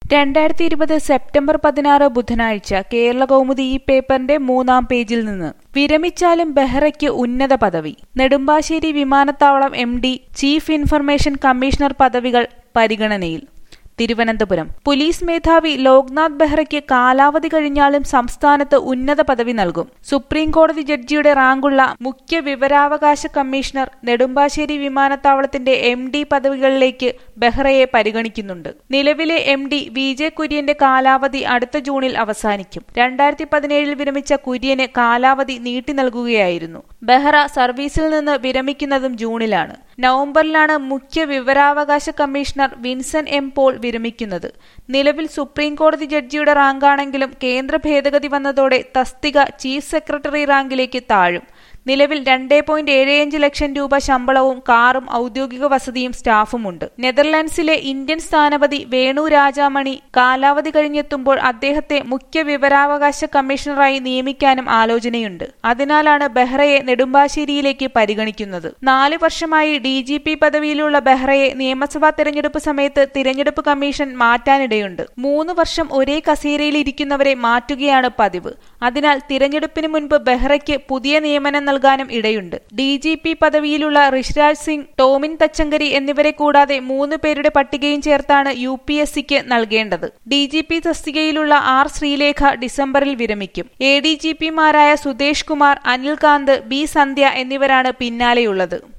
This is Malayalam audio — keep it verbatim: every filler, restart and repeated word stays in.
രണ്ടായിരത്തി ഇരുപത് സെപ്റ്റംബർ പതിനാറ് ബുധനാഴ്ച കേരളകൗമുദി ഈ പേപ്പറിന്റെ മൂന്നാം പേജിൽ നിന്ന് വിരമിച്ചാലും ബെഹ്റയ്ക്ക് ഉന്നത പദവി. നെടുമ്പാശ്ശേരി വിമാനത്താവളം M D, chief information commissioner പദവികൾ പരിഗണനയിൽ. തിരുവനന്തപുരം പോലീസ് മേധാവി ലോക്നാഥ് ബെഹ്റയ്ക്ക് കാലാവധി കഴിഞ്ഞാലും സംസ്ഥാനത്ത് ഉന്നത പദവി നൽകും. സുപ്രീം കോടതി ജഡ്ജിയുടെ റാങ്കുള്ള മുഖ്യ വിവരാവകാശ കമ്മീഷണർ, നെടുമ്പാശ്ശേരി വിമാനത്താവളത്തിന്റെ എം ഡി പദവികളിലേക്ക് ബെഹ്റയെ പരിഗണിക്കുന്നുണ്ട്. നിലവിലെ എം ഡി വി ജെ കുര്യന്റെ കാലാവധി അടുത്ത ജൂണിൽ അവസാനിക്കും. രണ്ടായിരത്തി പതിനേഴിൽ വിരമിച്ച കുര്യന് കാലാവധി നീട്ടി നൽകുകയായിരുന്നു. ബെഹ്റ സർവീസിൽ നിന്ന് വിരമിക്കുന്നതും ജൂണിലാണ്. നവംബറിലാണ് മുഖ്യ വിവരാവകാശ കമ്മീഷണർ വിൻസെന്റ് എം പോൾ വിരമിക്കുന്നത്. നിലവിൽ സുപ്രീം കോടതി ജഡ്ജിയുടെ റാങ്കാണെങ്കിലും കേന്ദ്ര ഭേദഗതി വന്നതോടെ തസ്തിക ചീഫ് സെക്രട്ടറി റാങ്കിലേക്ക് താഴും. നിലവിൽ രണ്ടേ പോയിന്റ് ഏഴ് ലക്ഷം രൂപ ശമ്പളവും കാറും ഔദ്യോഗിക വസതിയും സ്റ്റാഫുമുണ്ട്. നെതർലാൻഡ്സിലെ ഇന്ത്യൻ സ്ഥാനപതി വേണു രാജാമണി കാലാവധി കഴിഞ്ഞെത്തുമ്പോൾ അദ്ദേഹത്തെ മുഖ്യ വിവരാവകാശ കമ്മീഷണറായി നിയമിക്കാനും ആലോചനയുണ്ട്. അതിനാലാണ് ബെഹ്റയെ നെടുമ്പാശ്ശേരിയിലേക്ക് പരിഗണിക്കുന്നത്. നാല് വർഷമായി ഡി ജി പി പദവിയിലുള്ള ബെഹ്റയെ നിയമസഭാ തെരഞ്ഞെടുപ്പ് സമയത്ത് തിരഞ്ഞെടുപ്പ് കമ്മീഷൻ മാറ്റാനിടയുണ്ട്. മൂന്ന് വർഷം ഒരേ കസേരയിൽ ഇരിക്കുന്നവരെ മാറ്റുകയാണ് പതിവ്. അതിനാൽ തിരഞ്ഞെടുപ്പിന് മുൻപ് ബെഹ്റയ്ക്ക് പുതിയ നിയമനം നൽകാനും ഇടയുണ്ട്. ഡി ജി പി പദവിയിലുള്ള ഋഷിരാജ് സിംഗ്, ടോമിൻ തച്ചങ്കരി എന്നിവരെ കൂടാതെ മൂന്ന് പേരുടെ പട്ടികയും ചേർത്താണ് യു പി എസ് സിക്ക് നൽകേണ്ടത്. ഡി ജി പി തസ്തികയിലുള്ള ആർ ശ്രീലേഖ ഡിസംബറിൽ വിരമിക്കും. എ ഡി ജി പിമാരായ സുദേശ് കുമാർ, അനിൽ കാന്ത്, ബി സന്ധ്യ എന്നിവരാണ് പിന്നാലെയുള്ളത്.